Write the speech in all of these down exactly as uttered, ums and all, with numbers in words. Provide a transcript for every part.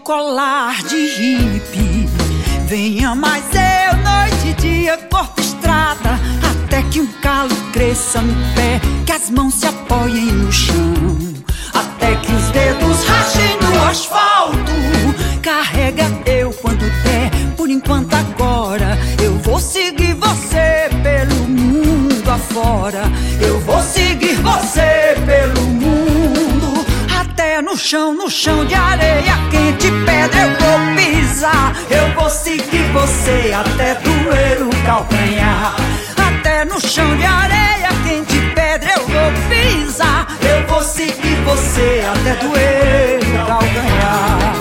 colar de hippie. Venha mais eu, noite e dia, corta estrada, até que um calo cresça no pé, que as mãos se apoiem no chão, até que os dedos rachem no asfalto. Carrega eu quando der, por enquanto agora eu vou seguir você pelo mundo afora. Eu vou seguir você pelo mundo, até no chão, no chão de areia quente, pedra eu vou pisar. Eu vou seguir você até doer o calcanhar. Até no chão de areia quente, pedra eu vou pisar. Eu vou seguir você até doer o calcanhar.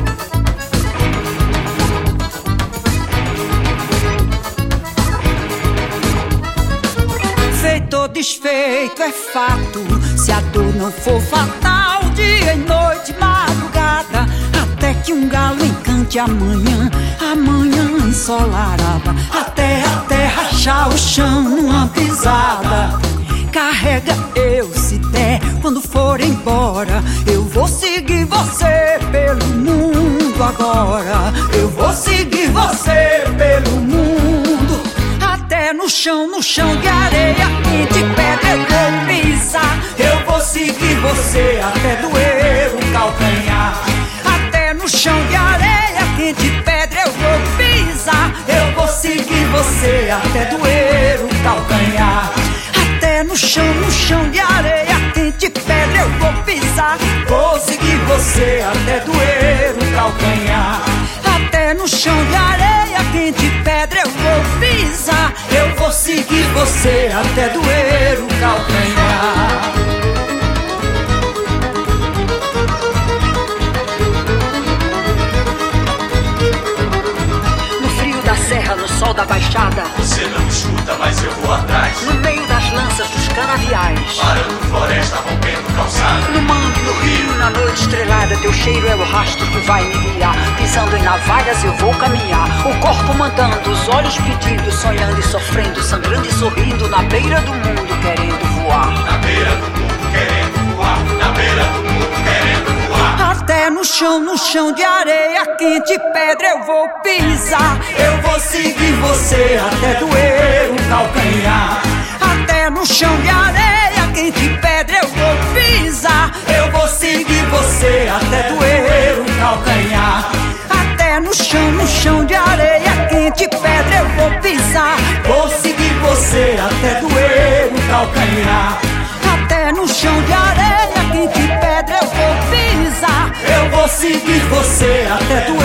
Feito ou desfeito é fato, se a dor não for fatal, dia e noite, madrugada, até que um galo encante amanhã, amanhã ensolarada, até a terra rachar o chão numa pisada. Carrega eu se der, quando for embora, eu vou seguir você pelo mundo agora. Eu vou seguir você pelo mundo, até no chão, no chão de areia quente, pedra eu vou pisar. Eu vou seguir você até doer o calcanhar. Até no chão de areia quente, pedra eu vou pisar. Eu vou seguir você até doer o calcanhar. Até no chão, no chão de areia quente, pedra eu vou pisar. Vou seguir você até doer o calcanhar. Até no chão de areia quente, pedra eu vou pisar. Eu vou seguir você até doer o calcanhar. No frio da serra, no sol da baixada, você não escuta, mas eu vou atrás. no meio das lanças dos canaviais, Parando floresta, rompendo calçada. no mangue, no rio, na noite estrelada, teu cheiro é o rastro que vai me guiar. Pisando em navalhas eu vou caminhar, o corpo mandando, os olhos pedindo, sonhando e sofrendo, sangrando e sorrindo, na beira do mundo querendo voar. Na beira do mundo querendo voar. Na beira do mundo querendo voar. Até no chão, no chão de areia quente, pedra eu vou pisar. Eu vou seguir você até doer o calcanhar. Até no chão de areia quente, pedra eu vou pisar. Eu vou seguir você até doer o calcanhar. Até no chão, no chão de areia quente, pedra eu vou pisar. Vou seguir você até doer o calcanhar. Até no chão de areia quente, pedra eu vou pisar. Eu vou seguir você até doer